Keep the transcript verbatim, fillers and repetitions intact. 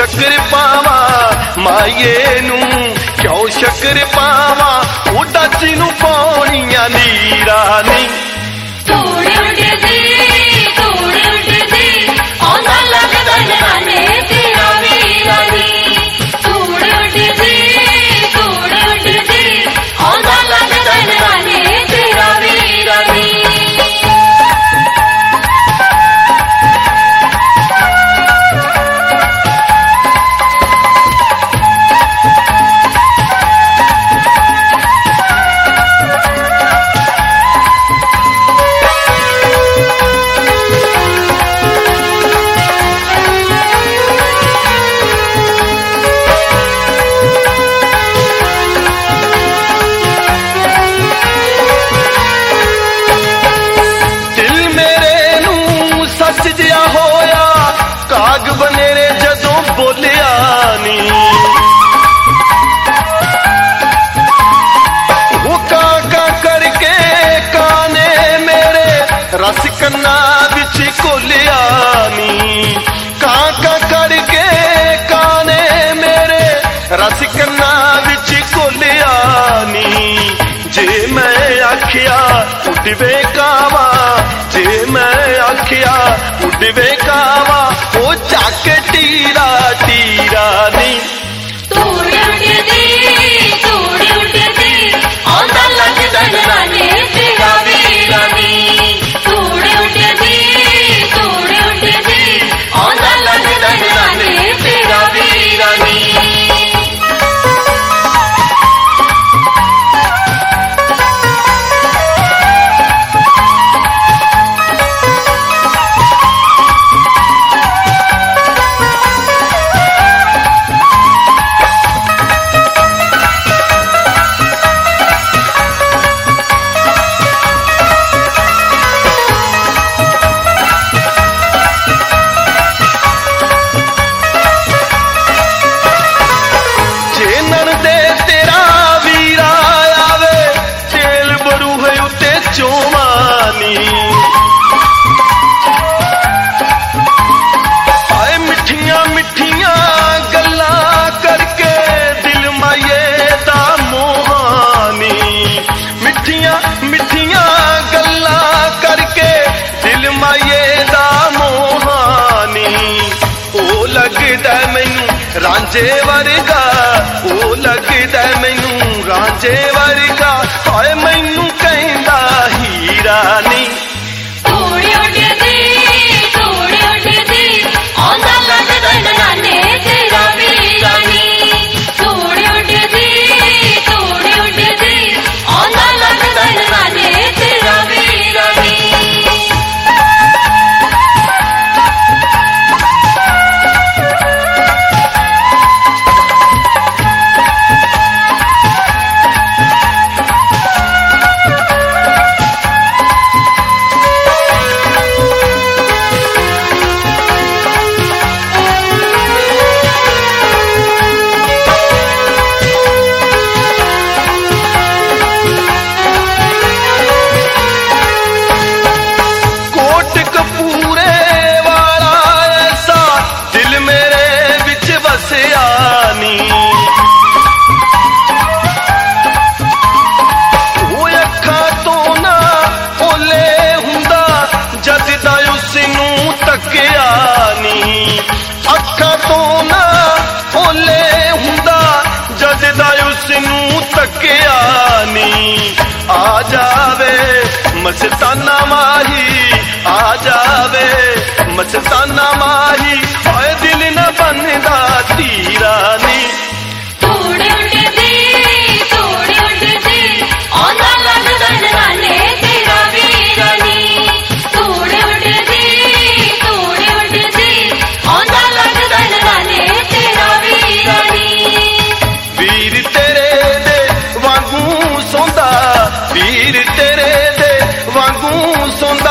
शक्कर पावा माये नू, क्यों शक्कर पावा ओ डाची नू पाउणियां नीरा नी। तोड़े उड़दी तोड़े उड़दी आंदा लगदा नराने तेरा वीरा नी। तोड़े उड़दी तोड़े उड़दी आंदा लगदा नराने तेरा वीरा नी। काग बनेरे जदों बोलिया नी, वो काका करके काने मेरे रस कन्ना बिच घोलिया नी। काका करके काने मेरे रस कन्ना बिच घोलिया नी। जे मैं आखिया उड़वे कावा, जे मैं आखिया उड़वे कावा ओ जाके टीरा टीरा नी। तोड़े उड़दी तोड़े उड़दी आंदा लगदा नराने तेरा वीरा नी। तोड़े उड़दी तोड़े उड़दी आंदा लगदा नराने तेरा वीरा नी। रांझे वर्गा ओ लगदा मैनू रांझे वर्गा, हाय मैनू कहंदा हीरा नी। तोड़े उड़दी तोड़े उड़दी आंदा लगदा नराने तेरा वीरा नी। तोड़े उड़दी तोड़े उड़दी आंदा लगदा नराने तेरा वीरा नी। अखा तो ना ओले हुंदा जददा उसनू तकिया नी। आ जावे मस्ताना माही, आ जावे मस्ताना माही, हाय दिल न बनदा तीरा नी। तोड़े उड़दी तोड़े उड़दी आंदा लगदा नराने तेरा वीरा नी। तोड़े उड़दी तोड़े उड़दी आंदा लगदा नराने तेरा वीरा नी। वीर तेरे दे वांगू सोंदा, वीर तेरे दे वांगू सोंदा,